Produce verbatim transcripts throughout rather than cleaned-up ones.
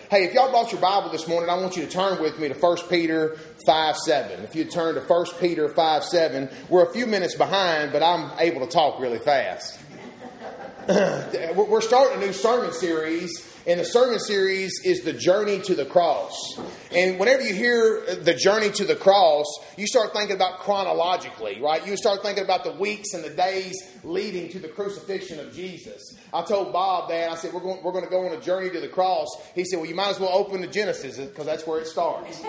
Hey, if y'all brought your Bible this morning, I want you to turn with me to First Peter five seven. If you turn to First Peter five seven, we're a few minutes behind, but I'm able to talk really fast. We're starting a new sermon series, and the sermon series is The Journey to the Cross. And whenever you hear the journey to the cross, you start thinking about chronologically, right? You start thinking about the weeks and the days leading to the crucifixion of Jesus. I told Bob that, I said, we're going, we're going to go on a journey to the cross. He said, well, you might as well open to Genesis because that's where it starts.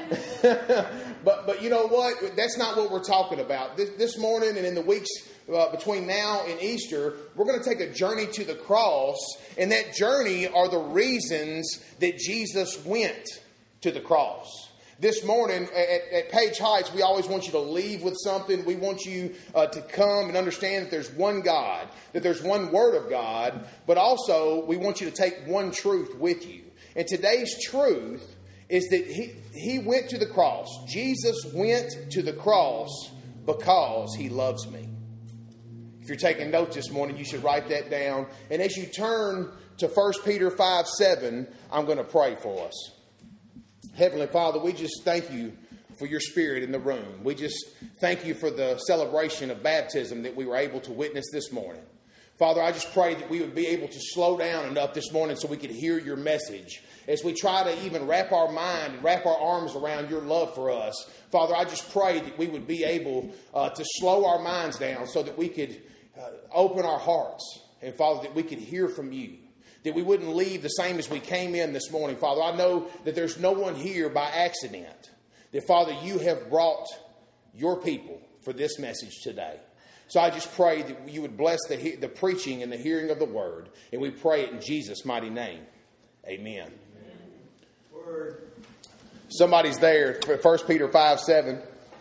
but but you know what? That's not what we're talking about. This, this morning and in the weeks uh, between now and Easter, we're going to take a journey to the cross. And that journey are the reasons that Jesus went to the cross. This morning at, at Page Heights, we always want you to leave with something. We want you uh, to come and understand that there's one God, that there's one Word of God, but also we want you to take one truth with you. And today's truth is that he, he went to the cross. Jesus went to the cross because He loves me. If you're taking notes this morning, you should write that down. And as you turn to First Peter five seven, I'm going to pray for us. Heavenly Father, we just thank you for your Spirit in the room. We just thank you for the celebration of baptism that we were able to witness this morning. Father, I just pray that we would be able to slow down enough this morning so we could hear your message. As we try to even wrap our mind and wrap our arms around your love for us, Father, I just pray that we would be able uh, to slow our minds down so that we could uh, open our hearts. And Father, that we could hear from you. That we wouldn't leave the same as we came in this morning. Father, I know that there's no one here by accident. That, Father, you have brought your people for this message today. So I just pray that you would bless the, the preaching and the hearing of the word. And we pray it in Jesus' mighty name. Amen. Word. Somebody's there. First Peter five seven.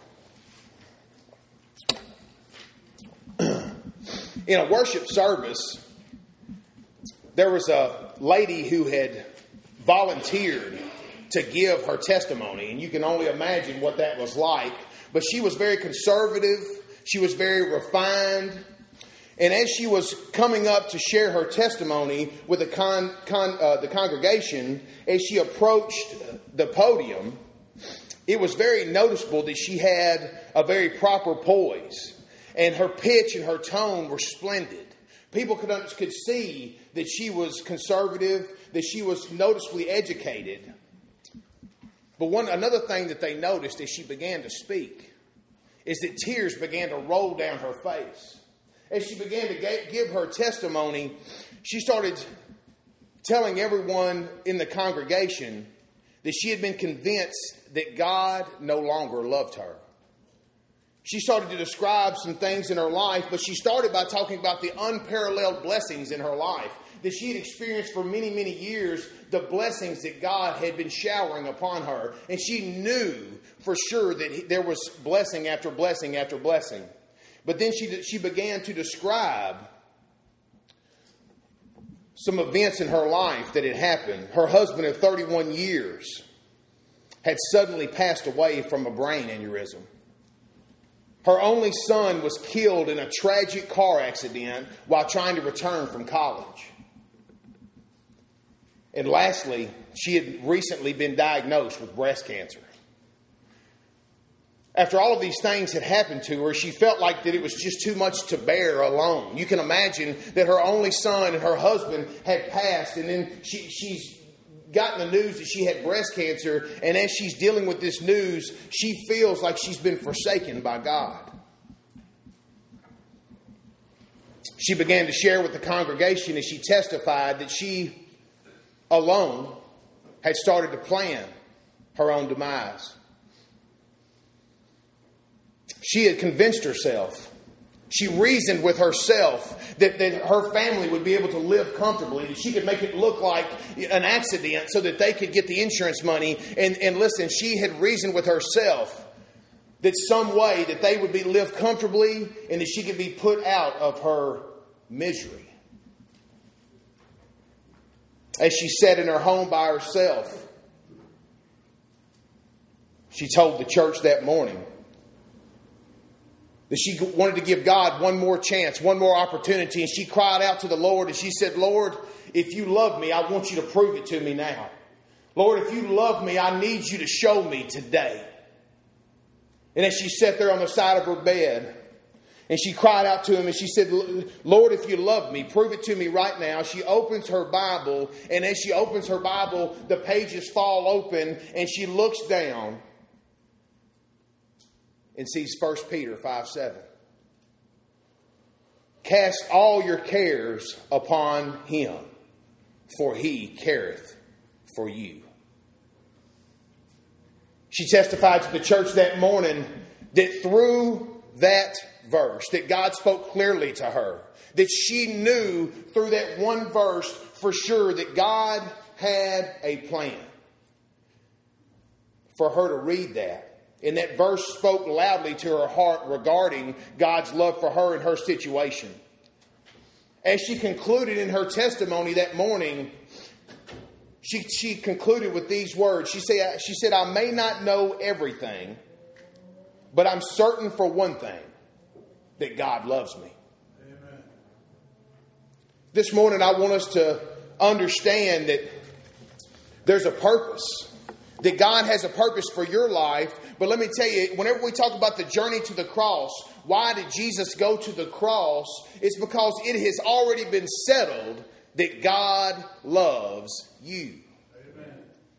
In a worship service, there was a lady who had volunteered to give her testimony. And you can only imagine what that was like. But she was very conservative. She was very refined. And as she was coming up to share her testimony with the, con, con, uh, the congregation, as she approached the podium, it was very noticeable that she had a very proper poise. And her pitch and her tone were splendid. People could, could see that she was conservative, that she was noticeably educated. But one another thing that they noticed as she began to speak is that tears began to roll down her face. As she began to give her testimony, she started telling everyone in the congregation that she had been convinced that God no longer loved her. She started to describe some things in her life, but she started by talking about the unparalleled blessings in her life that she had experienced for many, many years, the blessings that God had been showering upon her. And she knew for sure that he, there was blessing after blessing after blessing. But then she, she began to describe some events in her life that had happened. Her husband of thirty-one years had suddenly passed away from a brain aneurysm. Her only son was killed in a tragic car accident while trying to return from college. And lastly, she had recently been diagnosed with breast cancer. After all of these things had happened to her, she felt like that it was just too much to bear alone. You can imagine that her only son and her husband had passed, and then she, she's gotten the news that she had breast cancer, and as she's dealing with this news, she feels like she's been forsaken by God. She began to share with the congregation as she testified that she alone had started to plan her own demise. She had convinced herself, she reasoned with herself that, that her family would be able to live comfortably, that she could make it look like an accident so that they could get the insurance money. And, and listen, she had reasoned with herself that some way that they would be live comfortably and that she could be put out of her misery. As she sat in her home by herself, she told the church that morning that she wanted to give God one more chance, one more opportunity. And she cried out to the Lord and she said, Lord, if you love me, I want you to prove it to me now. Lord, if you love me, I need you to show me today. And as she sat there on the side of her bed, and she cried out to him, and she said, Lord, if you love me, prove it to me right now. She opens her Bible, and as she opens her Bible, the pages fall open, and she looks down and sees First Peter five seven. Cast all your cares upon him, for he careth for you. She testified to the church that morning that through that verse, that God spoke clearly to her, that she knew through that one verse for sure that God had a plan for her to read that. And that verse spoke loudly to her heart regarding God's love for her and her situation. As she concluded in her testimony that morning, she, she concluded with these words. She said, she said, I may not know everything, but I'm certain for one thing, that God loves me. Amen. This morning I want us to understand that there's a purpose. That God has a purpose for your life. But let me tell you, whenever we talk about the journey to the cross, why did Jesus go to the cross? It's because it has already been settled that God loves you. Amen.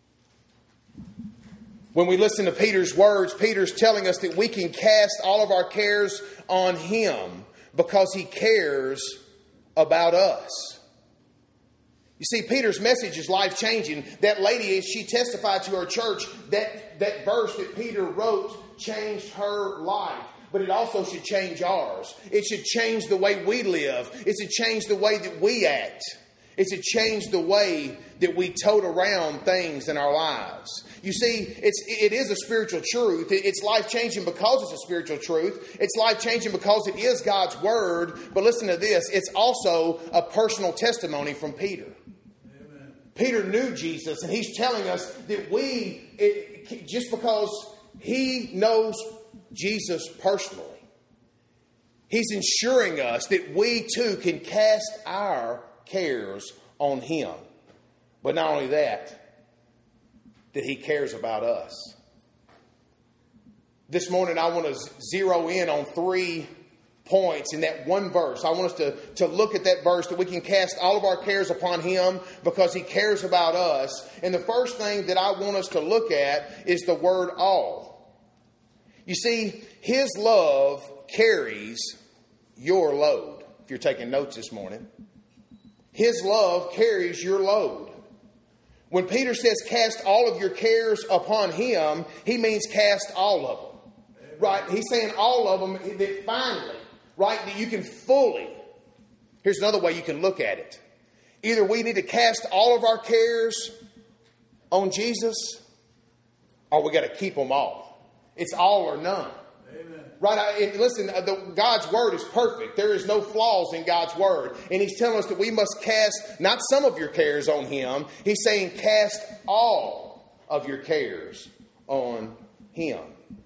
When we listen to Peter's words, Peter's telling us that we can cast all of our cares on him because he cares about us. You see, Peter's message is life-changing. That lady, as she testified to her church, that, that verse that Peter wrote changed her life. But it also should change ours. It should change the way we live. It should change the way that we act. It should change the way that we tote around things in our lives. You see, it's, it is a spiritual truth. It's life-changing because it's a spiritual truth. It's life-changing because it is God's Word. But listen to this. It's also a personal testimony from Peter. Amen. Peter knew Jesus, and he's telling us that we, it, just because he knows Jesus personally, he's ensuring us that we too can cast our cares on him. But not only that, that he cares about us. This morning I want to zero in on three points in that one verse. I want us to, to look at that verse, that we can cast all of our cares upon him because he cares about us. And the first thing that I want us to look at is the word all. You see, his love carries your load. If you're taking notes this morning, his love carries your load. When Peter says cast all of your cares upon him, he means cast all of them. Amen. Right? He's saying all of them, that finally, right, that you can fully. Here's another way you can look at it. Either we need to cast all of our cares on Jesus, or we got to keep them all. It's all or none. Amen. Right? I, listen, the, God's Word is perfect. There is no flaws in God's Word. And he's telling us that we must cast not some of your cares on him. He's saying cast all of your cares on him.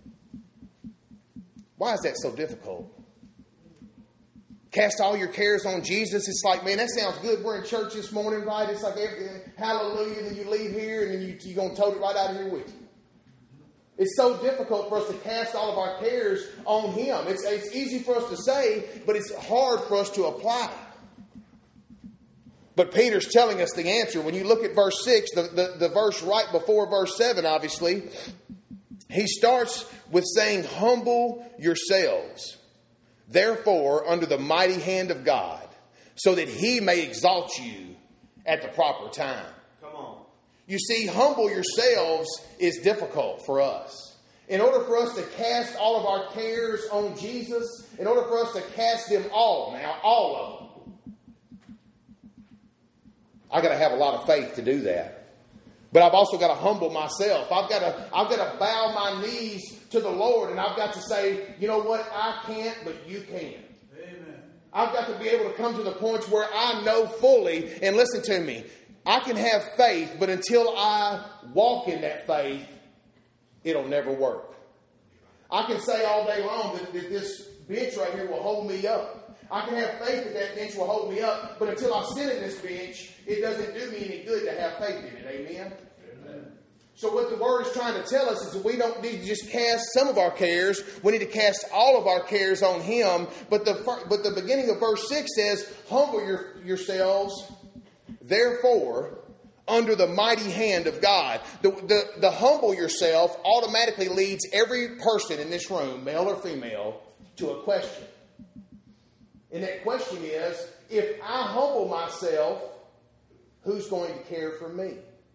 Why is that so difficult? Cast all your cares on Jesus. It's like, man, that sounds good. We're in church this morning, right? It's like, hallelujah, then you leave here and then you, you're going to tote it right out of here with you. It's so difficult for us to cast all of our cares on him. It's, it's easy for us to say, but it's hard for us to apply. But Peter's telling us the answer. When you look at verse six, the, the, the verse right before verse seven, obviously, he starts with saying, humble yourselves, therefore, under the mighty hand of God, so that he may exalt you at the proper time. You see, humble yourselves is difficult for us. In order for us to cast all of our cares on Jesus, in order for us to cast them all, now, all of them, I got to have a lot of faith to do that. But I've also got to humble myself. I've got to, I've got to bow my knees to the Lord, and I've got to say, you know what, I can't, but you can. Amen. I've got to be able to come to the point where I know fully, and listen to me, I can have faith, but until I walk in that faith, it'll never work. I can say all day long that, that this bench right here will hold me up. I can have faith that that bench will hold me up, but until I sit in this bench, it doesn't do me any good to have faith in it. Amen? Amen. So what the Word is trying to tell us is that we don't need to just cast some of our cares. We need to cast all of our cares on Him. But the but the beginning of verse six says, humble your, yourselves, therefore, under the mighty hand of God. The, the, the humble yourself automatically leads every person in this room, male or female, to a question. And that question is, if I humble myself, who's going to care for me?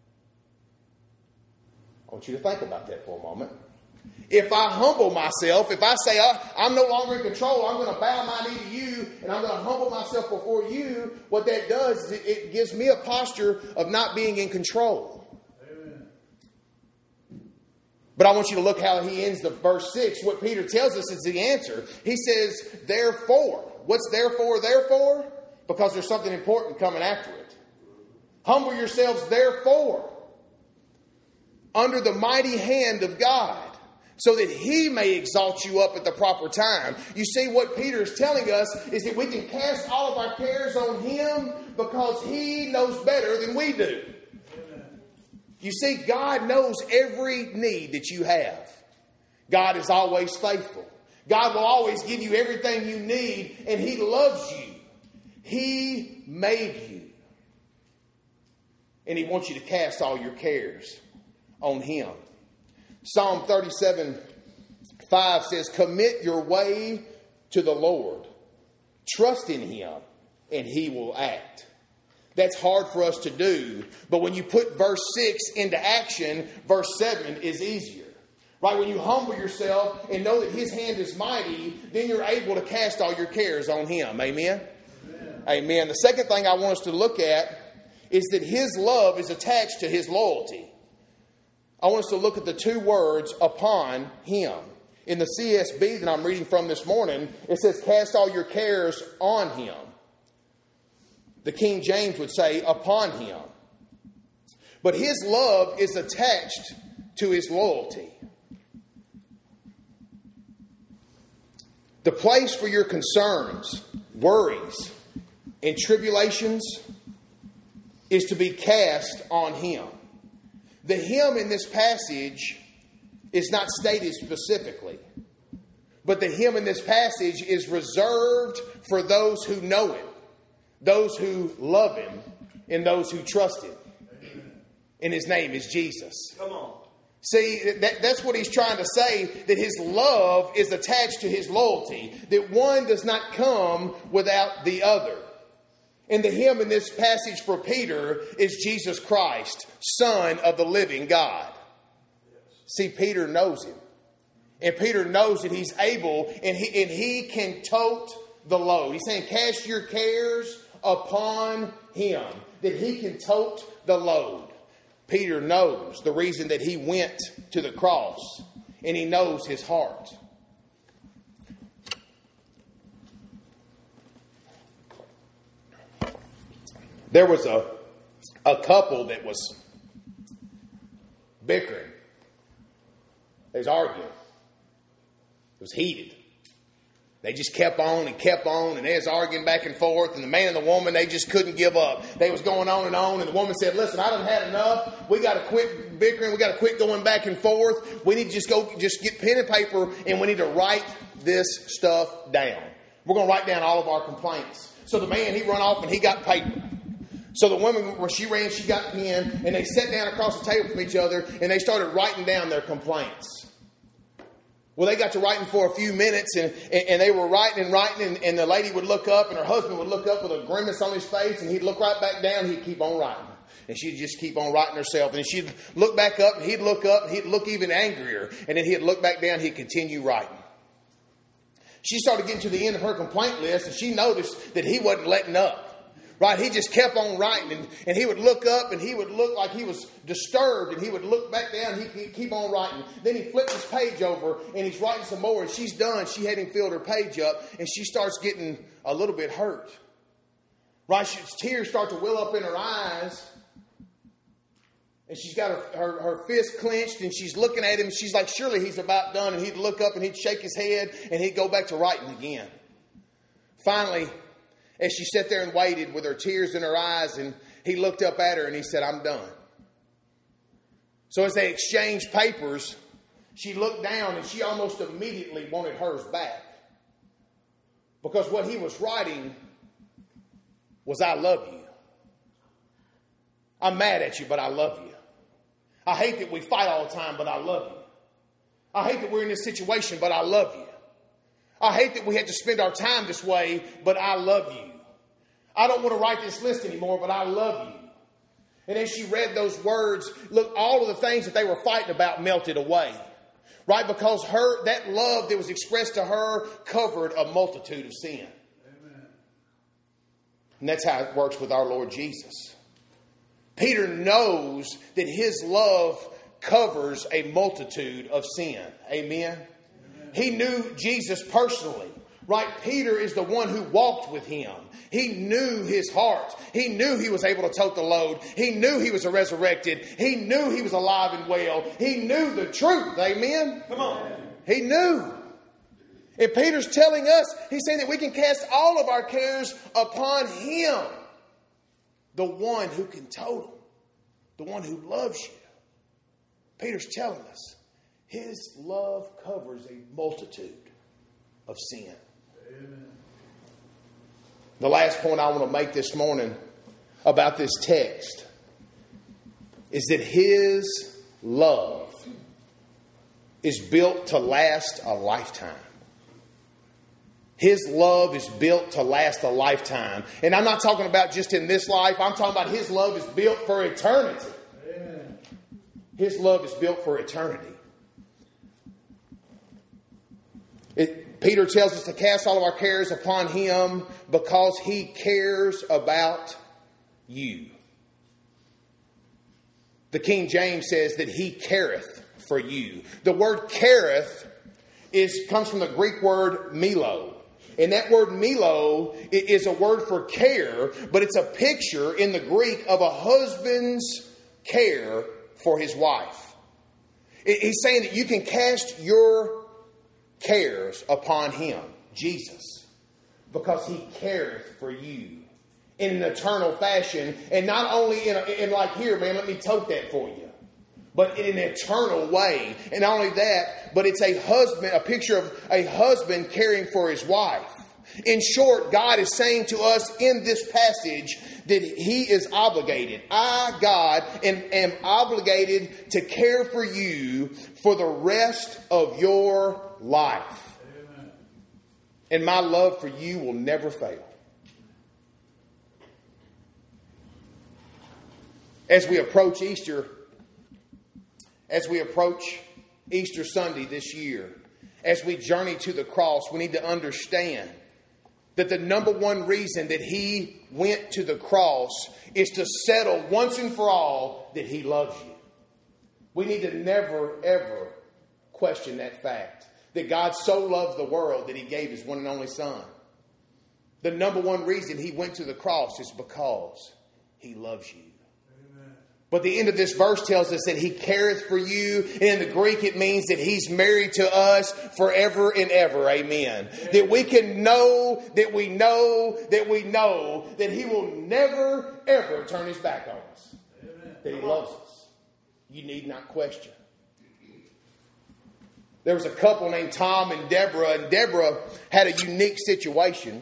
I want you to think about that for a moment. If I humble myself, if I say oh, I'm no longer in control, I'm going to bow my knee to you and I'm going to humble myself before you, what that does is it, it gives me a posture of not being in control. Amen. But I want you to look how he ends the verse six. What Peter tells us is the answer. He says, therefore. What's therefore, therefore? Because there's something important coming after it. Humble yourselves, therefore, under the mighty hand of God, so that He may exalt you up at the proper time. You see, what Peter is telling us is that we can cast all of our cares on Him because He knows better than we do. Amen. You see, God knows every need that you have. God is always faithful. God will always give you everything you need, and He loves you. He made you. And He wants you to cast all your cares on Him. Psalm thirty-seven five says, commit your way to the Lord. Trust in Him, and He will act. That's hard for us to do, but when you put verse six into action, verse seven is easier. Right? When you humble yourself and know that His hand is mighty, then you're able to cast all your cares on Him. Amen? Amen. Amen. The second thing I want us to look at is that His love is attached to His loyalty. I want us to look at the two words, upon Him. In the C S B that I'm reading from this morning, it says, cast all your cares on Him. The King James would say, upon Him. But His love is attached to His loyalty. The place for your concerns, worries, and tribulations is to be cast on Him. The Him in this passage is not stated specifically, but the Him in this passage is reserved for those who know Him, those who love Him, and those who trust Him. And His name is Jesus. Come on. See, that, that's what he's trying to say, that His love is attached to His loyalty, that one does not come without the other. And the Him in this passage for Peter is Jesus Christ, Son of the living God. See, Peter knows Him. And Peter knows that He's able and he, and he can tote the load. He's saying, cast your cares upon Him, that He can tote the load. Peter knows the reason that He went to the cross, and he knows his heart. There was a, a couple that was bickering. They was arguing. It was heated. They just kept on and kept on, and they was arguing back and forth, and the man and the woman, they just couldn't give up. They was going on and on, and the woman said, listen, I done had enough. We got to quit bickering. We got to quit going back and forth. We need to just go, just get pen and paper, and we need to write this stuff down. We're going to write down all of our complaints. So the man, he run off, and he got paper. So the woman, when she ran, she got pen, and they sat down across the table from each other, and they started writing down their complaints. Well, they got to writing for a few minutes, and, and, and they were writing and writing, and, and the lady would look up, and her husband would look up with a grimace on his face, and he'd look right back down, and he'd keep on writing. And she'd just keep on writing herself, and she'd look back up, and he'd look up, and he'd look even angrier, and then he'd look back down, and he'd continue writing. She started getting to the end of her complaint list, and she noticed that he wasn't letting up. Right? He just kept on writing, and, and he would look up, and he would look like he was disturbed, and he would look back down, and he'd keep on writing. Then he flipped his page over, and he's writing some more, and she's done. She hadn't filled her page up, and she starts getting a little bit hurt. Right? She, tears start to well up in her eyes, and she's got her, her, her fist clenched, and she's looking at him. She's like, surely he's about done, and he'd look up, and he'd shake his head, and he'd go back to writing again. Finally, as she sat there and waited with her tears in her eyes, and he looked up at her and he said, I'm done. So as they exchanged papers, she looked down and she almost immediately wanted hers back. Because what he was writing was, I love you. I'm mad at you, but I love you. I hate that we fight all the time, but I love you. I hate that we're in this situation, but I love you. I hate that we had to spend our time this way, but I love you. I don't want to write this list anymore, but I love you. And as she read those words, look, all of the things that they were fighting about melted away. Right? Because her that love that was expressed to her covered a multitude of sin. Amen. And that's how it works with our Lord Jesus. Peter knows that his love covers a multitude of sin. Amen. Amen. He knew Jesus personally. Right? Peter is the one who walked with him. He knew his heart. He knew he was able to tote the load. He knew he was a resurrected. He knew he was alive and well. He knew the truth. Amen? Come on. He knew. And Peter's telling us, he's saying that we can cast all of our cares upon him. The one who can tote them. The one who loves you. Peter's telling us his love covers a multitude of sin. Amen. The last point I want to make this morning about this text is that his love is built to last a lifetime. His love is built to last a lifetime. And I'm not talking about just in this life. I'm talking about his love is built for eternity. Amen. His love is built for eternity. It, Peter tells us to cast all of our cares upon him because he cares about you. The King James says that he careth for you. The word careth is comes from the Greek word milo. And that word milo is a word for care, but it's a picture in the Greek of a husband's care for his wife. He's saying that you can cast your cares upon him, Jesus, because he careth for you in an eternal fashion. And not only in, a, in like, here, man, let me tote that for you, but in an eternal way. And not only that, but it's a husband, a picture of a husband caring for his wife. In short, God is saying to us in this passage that he is obligated. I, God, am, am obligated to care for you for the rest of your life. Amen. And my love for you will never fail. As we approach Easter, as we approach Easter Sunday this year, as we journey to the cross, we need to understand that the number one reason that he went to the cross is to settle once and for all that he loves you. We need to never, ever question that fact. That God so loved the world that he gave his one and only son. The number one reason he went to the cross is because he loves you. But the end of this verse tells us that he careth for you. And in the Greek, it means that he's married to us forever and ever. Amen. Amen. That we can know, that we know, that we know that he will never, ever turn his back on us. Amen. That he loves us. You need not question. There was a couple named Tom and Deborah. And Deborah had a unique situation.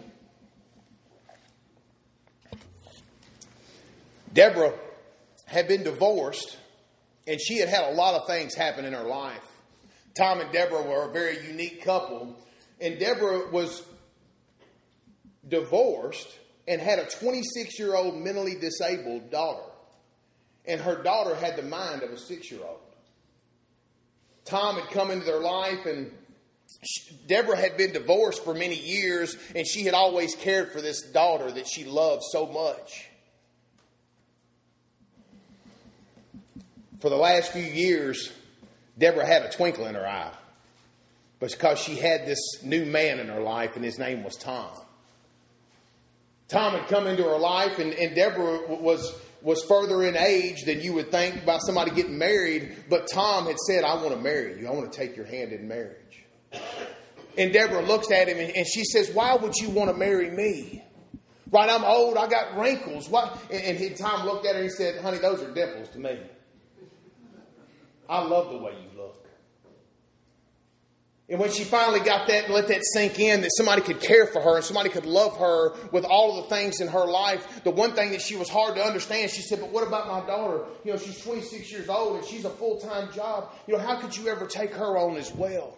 Deborah had been divorced, and she had had a lot of things happen in her life. Tom and Deborah were a very unique couple, and Deborah was divorced and had a twenty-six-year-old mentally disabled daughter, and her daughter had the mind of a six-year-old. Tom had come into their life, and Deborah had been divorced for many years, and she had always cared for this daughter that she loved so much. For the last few years, Deborah had a twinkle in her eye. But because she had this new man in her life, and his name was Tom. Tom had come into her life, and, and Deborah was, was further in age than you would think about somebody getting married. But Tom had said, I want to marry you. I want to take your hand in marriage. And Deborah looks at him, and, and she says, why would you want to marry me? Right, I'm old. I got wrinkles. Why? And, and he, Tom looked at her and he said, honey, those are dimples to me. I love the way you look. And when she finally got that and let that sink in, that somebody could care for her and somebody could love her with all of the things in her life, the one thing that she was hard to understand, she said, but what about my daughter? You know, she's twenty-six years old and she's a full-time job. You know, how could you ever take her on as well?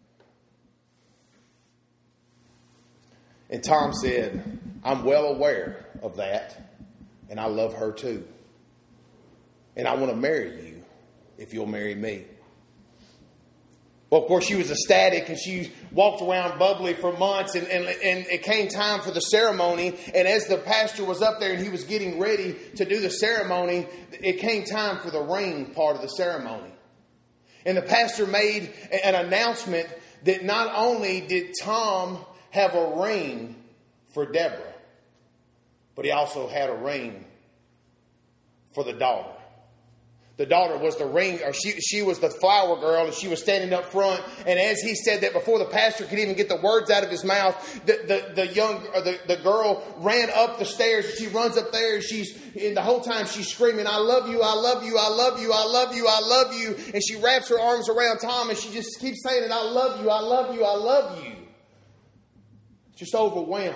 And Tom said, I'm well aware of that, and I love her too. And I want to marry you if you'll marry me. Well, of course, she was ecstatic, and she walked around bubbly for months, and, and, and it came time for the ceremony. And as the pastor was up there and he was getting ready to do the ceremony, it came time for the ring part of the ceremony. And the pastor made an announcement that not only did Tom have a ring for Deborah, but he also had a ring for the daughter. The daughter was the ring, or she, she was the flower girl, and she was standing up front. And as he said that, before the pastor could even get the words out of his mouth, the, the, the young, or the, the girl ran up the stairs. She runs up there, and she's, and the whole time she's screaming, I love you, I love you, I love you, I love you, I love you. And she wraps her arms around Tom, and she just keeps saying it, I love you, I love you, I love you. Just overwhelmed.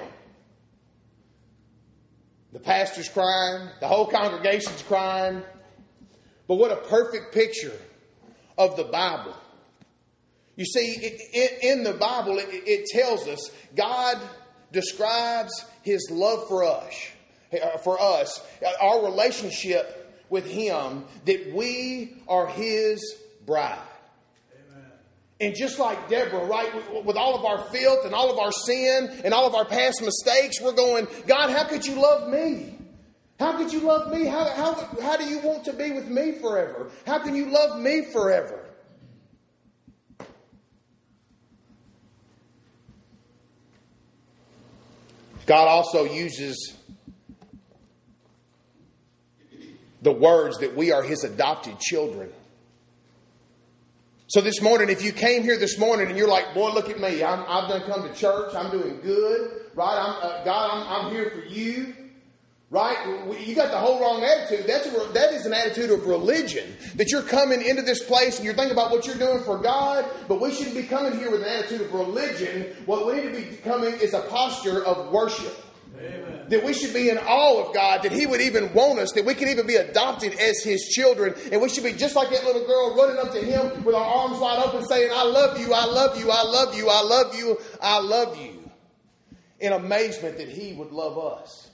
The pastor's crying, the whole congregation's crying. But what a perfect picture of the Bible. You see, it, in, in the Bible, it, it tells us God describes His love for us, for us, our relationship with Him, that we are His bride. Amen. And just like Deborah, right, with all of our filth and all of our sin and all of our past mistakes, we're going, God, how could you love me? How could you love me? How, how, how do you want to be with me forever? How can you love me forever? God also uses the words that we are His adopted children. So this morning, if you came here this morning and you're like, boy, look at me. I'm, I've done come to church. I'm doing good. Right? I'm, uh, God, I'm, I'm here for you. Right? You got the whole wrong attitude. That's a, that is an attitude of religion. That you're coming into this place and you're thinking about what you're doing for God. But we shouldn't be coming here with an attitude of religion. What we need to be coming is a posture of worship. Amen. That we should be in awe of God. That He would even want us. That we can even be adopted as His children. And we should be just like that little girl running up to Him with our arms wide open saying, I love you, I love you, I love you, I love you, I love you. In amazement that He would love us.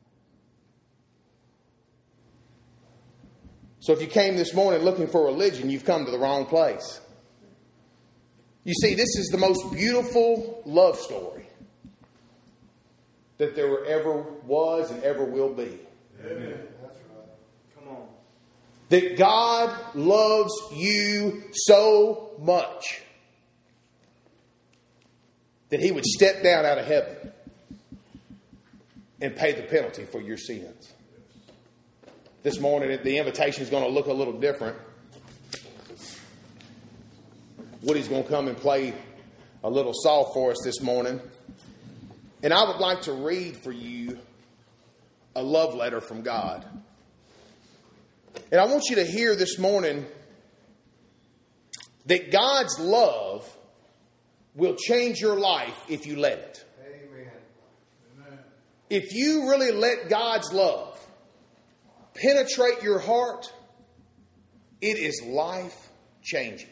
So if you came this morning looking for religion, you've come to the wrong place. You see, this is the most beautiful love story that there ever was and ever will be. Amen. That's right. Come on. That God loves you so much that He would step down out of heaven and pay the penalty for your sins. This morning, the invitation is going to look a little different. Woody's going to come and play a little song for us this morning. And I would like to read for you a love letter from God. And I want you to hear this morning that God's love will change your life if you let it. Amen. If you really let God's love penetrate your heart, it is life-changing.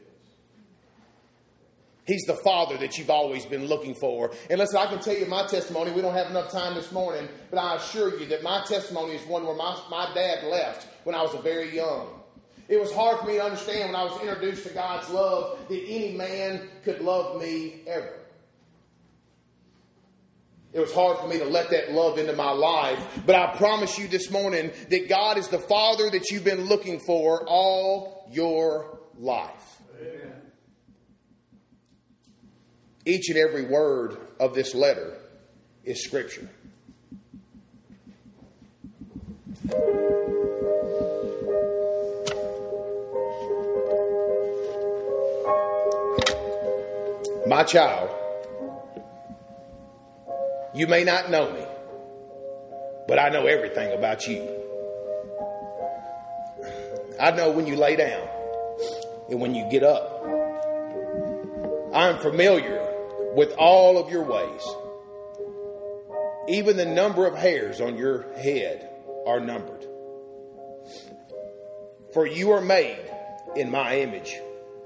He's the Father that you've always been looking for. And listen, I can tell you my testimony. We don't have enough time this morning, but I assure you that my testimony is one where my, my dad left when I was very young. It was hard for me to understand when I was introduced to God's love that any man could love me ever. It was hard for me to let that love into my life. But I promise you this morning that God is the Father that you've been looking for all your life. Amen. Each and every word of this letter is Scripture. My child, you may not know me, but I know everything about you. I know when you lay down. and when you get up. I am familiar with all of your ways. Even the number of hairs on your head are numbered. For you are made in my image.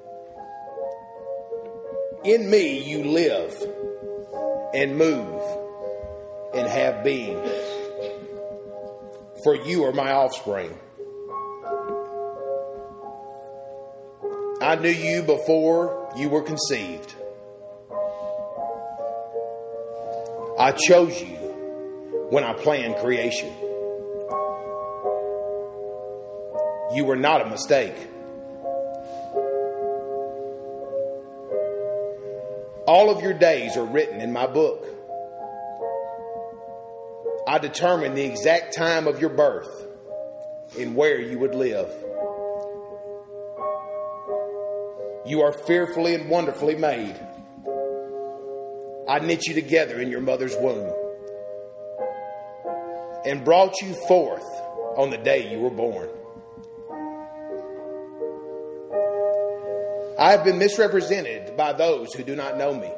In me you live and move and have being. For you are my offspring. I knew you before you were conceived. I chose you when I planned creation. You were not a mistake. All of your days are written in my book. I determined the exact time of your birth and where you would live. You are fearfully and wonderfully made. I knit you together in your mother's womb and brought you forth on the day you were born. I have been misrepresented by those who do not know me.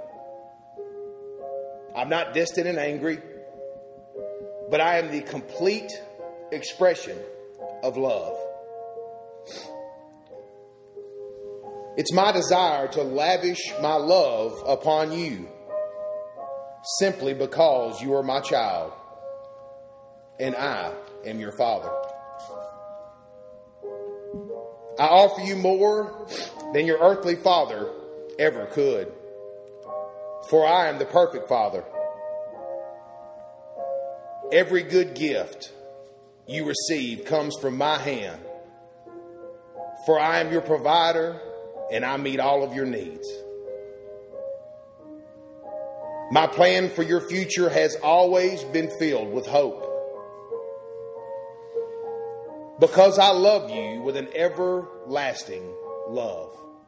I'm not distant and angry, but I am the complete expression of love. It's my desire to lavish my love upon you simply because you are my child and I am your father. I offer you more than your earthly father ever could, for I am the perfect father. Every good gift you receive comes from my hand, for I am your provider and I meet all of your needs. My plan for your future has always been filled with hope, because I love you with an everlasting love.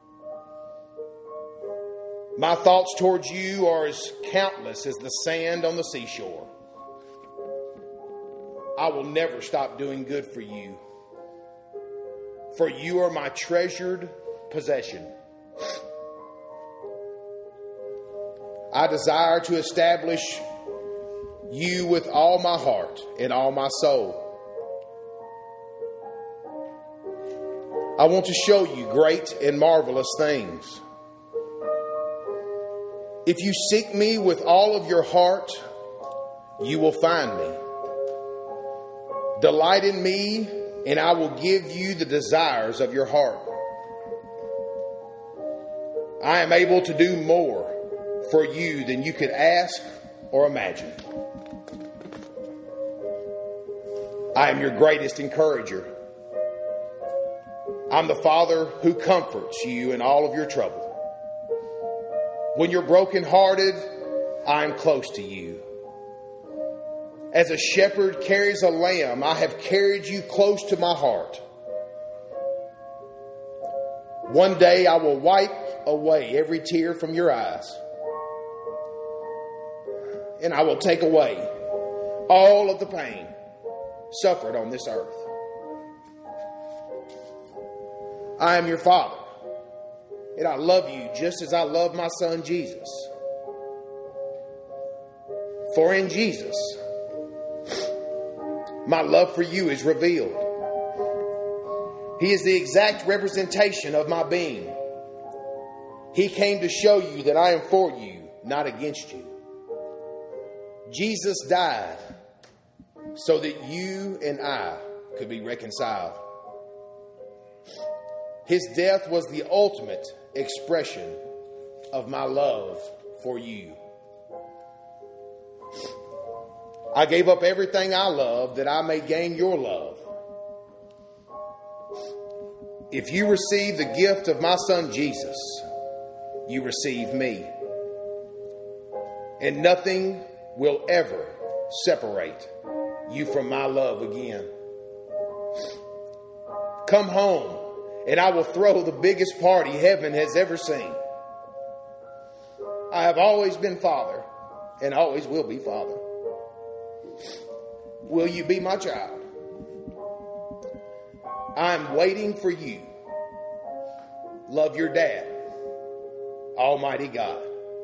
My thoughts towards you are as countless as the sand on the seashore. I will never stop doing good for you, for you are my treasured possession. I desire to establish you with all my heart and all my soul. I want to show you great and marvelous things. If you seek me with all of your heart, you will find me. Delight in me, and I will give you the desires of your heart. I am able to do more for you than you could ask or imagine. I am your greatest encourager. I'm the Father who comforts you in all of your trouble. When you're brokenhearted, I am close to you. As a shepherd carries a lamb, I have carried you close to my heart. One day I will wipe away every tear from your eyes, and I will take away all of the pain suffered on this earth. I am your Father, and I love you just as I love my son Jesus. For in Jesus, my love for you is revealed. He is the exact representation of my being. He came to show you that I am for you, not against you. Jesus died so that you and I could be reconciled. His death was the ultimate expression of my love for you. I gave up everything I love that I may gain your love. If you receive the gift of my son Jesus, you receive me. And nothing will ever separate you from my love again. Come home, and I will throw the biggest party heaven has ever seen. I have always been Father, and always will be Father. Will you be my child? I am waiting for you. love your dad, Almighty God.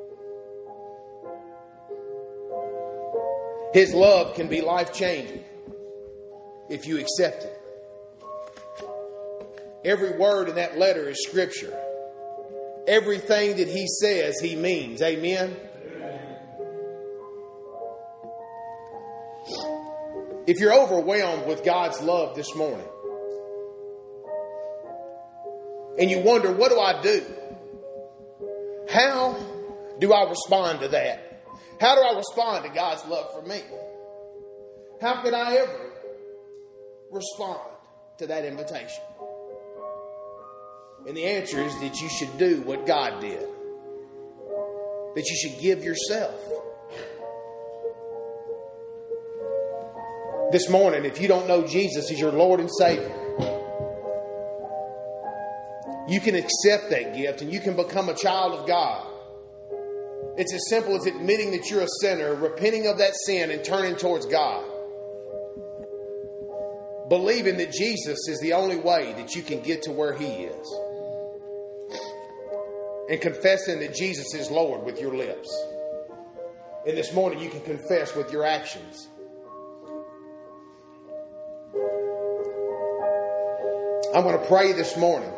His love can be life-changing if you accept it. Every word in that letter is Scripture. Everything that he says, he means. Amen? If you're overwhelmed with God's love this morning, and you wonder, what do I do? How do I respond to that? How do I respond to God's love for me? How could I ever respond to that invitation? And the answer is that you should do what God did. That you should give yourself. This morning, if you don't know Jesus as your Lord and Savior, you can accept that gift and you can become a child of God. It's as simple as admitting that you're a sinner, repenting of that sin and turning towards God. Believing that Jesus is the only way that you can get to where He is. And confessing that Jesus is Lord with your lips. And this morning you can confess with your actions. I'm going to pray this morning.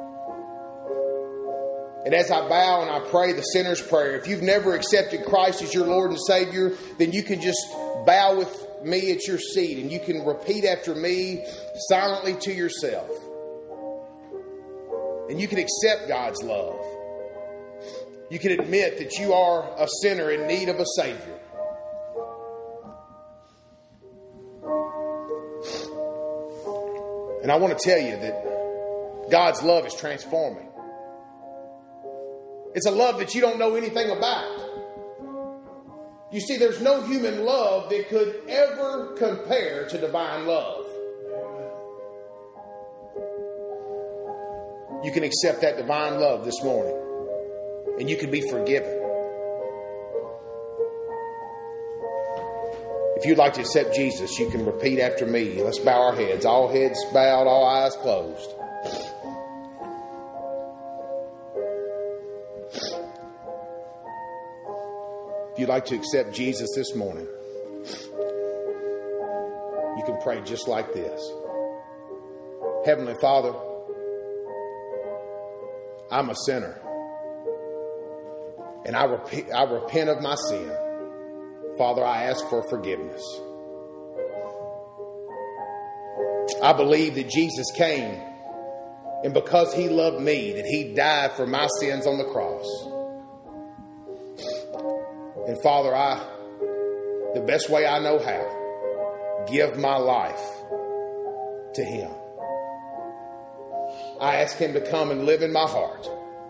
And as I bow and I pray the sinner's prayer, if you've never accepted Christ as your Lord and Savior, then you can just bow with me at your seat and you can repeat after me silently to yourself. And you can accept God's love. You can admit that you are a sinner in need of a Savior. And I want to tell you that God's love is transforming. It's a love that you don't know anything about. You see, there's no human love that could ever compare to divine love. You can accept that divine love this morning. And you can be forgiven. If you'd like to accept Jesus, you can repeat after me. Let's bow our heads. All heads bowed, all eyes closed. If you'd like to accept Jesus this morning, you can pray just like this. Heavenly Father, I'm a sinner. And I repent, I repent of my sin. Father, I ask for forgiveness. I believe that Jesus came, and because He loved me, that He died for my sins on the cross. And Father, I, the best way I know how, give my life to Him. I ask Him to come and live in my heart.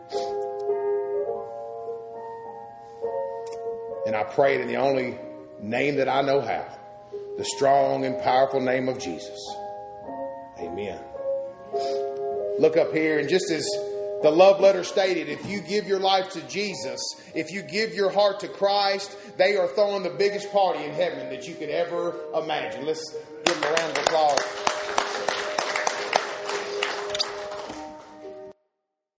And I pray it in the only name that I know how, the strong and powerful name of Jesus. Amen. Look up here, and just as the love letter stated, if you give your life to Jesus, if you give your heart to Christ, they are throwing the biggest party in heaven that you could ever imagine. Let's give them a round of applause.